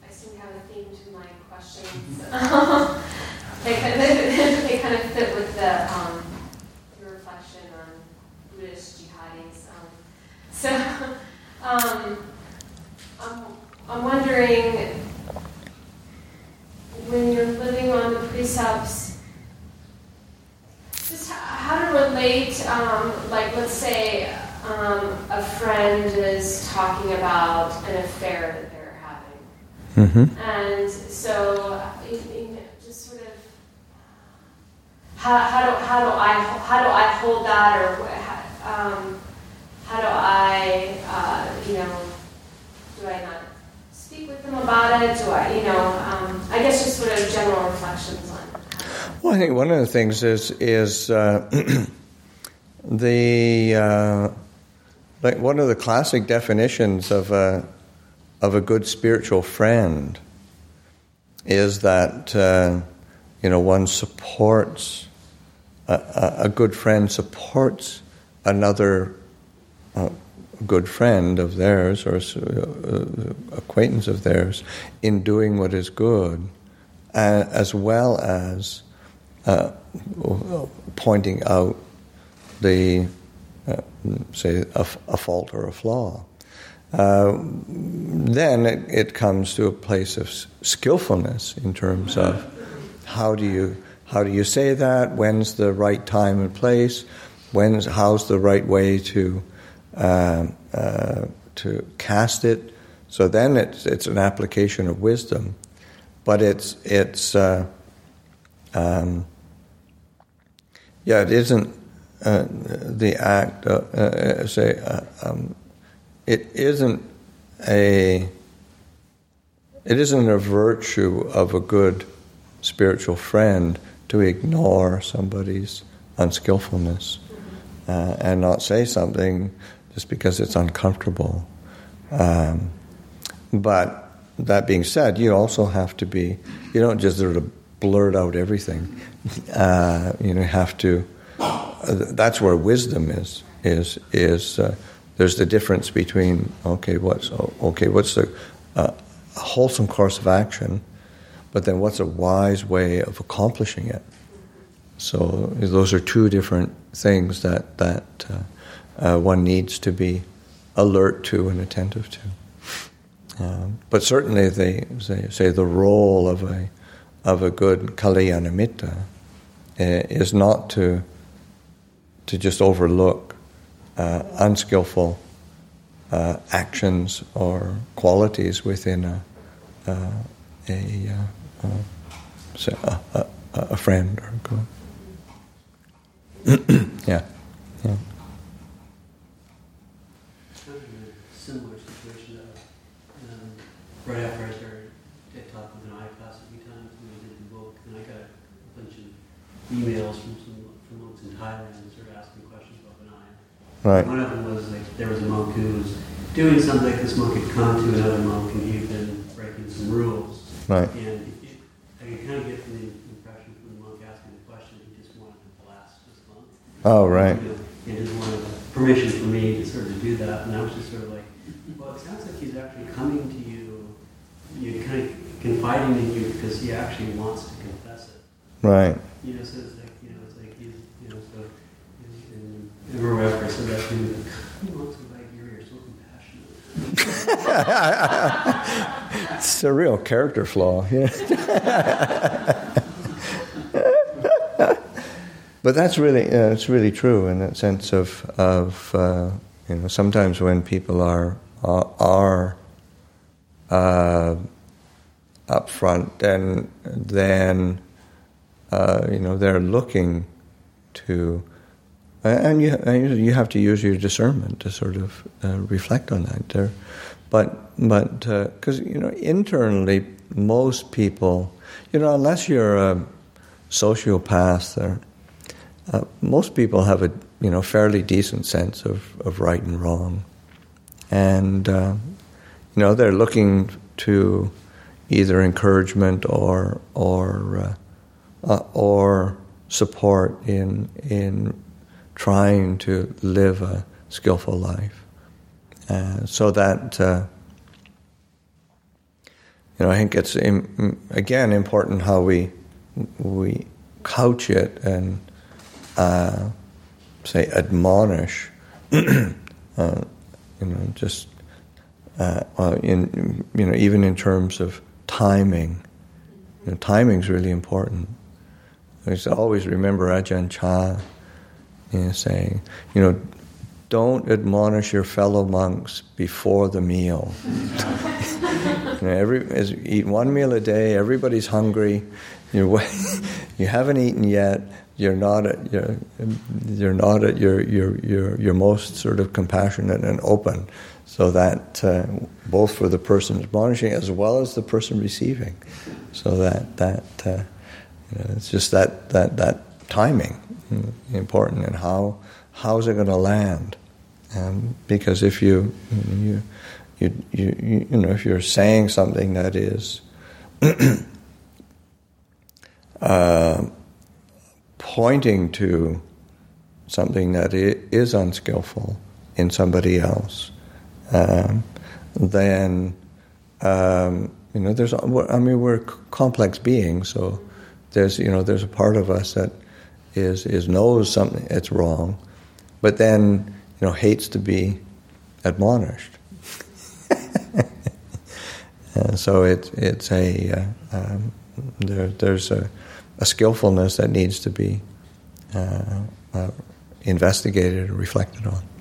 I seem to have a theme to my questions. They kind of fit with the reflection on Buddhist jihadis. I'm wondering, when you're living on the precepts, just how to relate, like let's say a friend is talking about an affair that they're having. Mm-hmm. And so, just sort of, how do I hold that, or how do I, do I not speak with them about it? Do I, I guess just sort of general reflections on. Well, I think one of the things is like one of the classic definitions of a good spiritual friend is that one supports a good friend supports another good friend of theirs or acquaintance of theirs in doing what is good, as well as pointing out the say a fault or a flaw. Then it comes to a place of skillfulness in terms of how do you say that? When's the right time and place? How's the right way to cast it? So then it's an application of wisdom, but it isn't the act. It isn't a virtue of a good spiritual friend to ignore somebody's unskillfulness and not say something just because it's uncomfortable. But that being said, you also have to be. You don't just sort of blurt out everything. You have to. That's where wisdom is. There's the difference between what's a wholesome course of action, but then what's a wise way of accomplishing it. So those are two different things that one needs to be alert to and attentive to. But certainly, they say the role of a good Kalyanamitta is not to just overlook unskillful actions or qualities within a friend or a group. Yeah. Similar situation. Right after I started TikTok with an iPass a few times when we did the book, and I got a bunch of emails from monks in Thailand and started asking questions about Vinaya. Right. One of them was like there was a monk who was doing something like this monk had come to another monk and he'd been breaking some rules. Right. And I could kind of get the impression from the monk asking the question he just wanted to blast this monk. Oh, right. He just wanted permission for me to sort of do that, and I was just sort of like, well, it sounds like he's actually coming to you, kind of confiding in you because he actually wants to confess it. Right. So it's like he's, so. And I remember after I said that to him, he wants to like you're so compassionate. It's a real character flaw. But that's really it's really true in that sense of sometimes when people are up front and then they're looking to and you have to use your discernment to sort of reflect on that. But because internally most people unless you're a sociopath most people have a fairly decent sense of right and wrong, and they're looking to either encouragement or support in trying to live a skillful life, so that I think it's again important how we couch it and say admonish. Just even in terms of timing. Timing's really important. I used to always remember Ajahn Chah saying, don't admonish your fellow monks before the meal. As you eat one meal a day, everybody's hungry. You haven't eaten yet. You're not at your most sort of compassionate and open, so that both for the person admonishing as well as the person receiving, so that it's just that timing important, and how's it going to land? Because if if you're saying something that is pointing to something that is unskillful in somebody else, then we're complex beings, so there's a part of us that is knows something it's wrong, but then hates to be admonished. So it's there's a skillfulness that needs to be investigated and reflected on.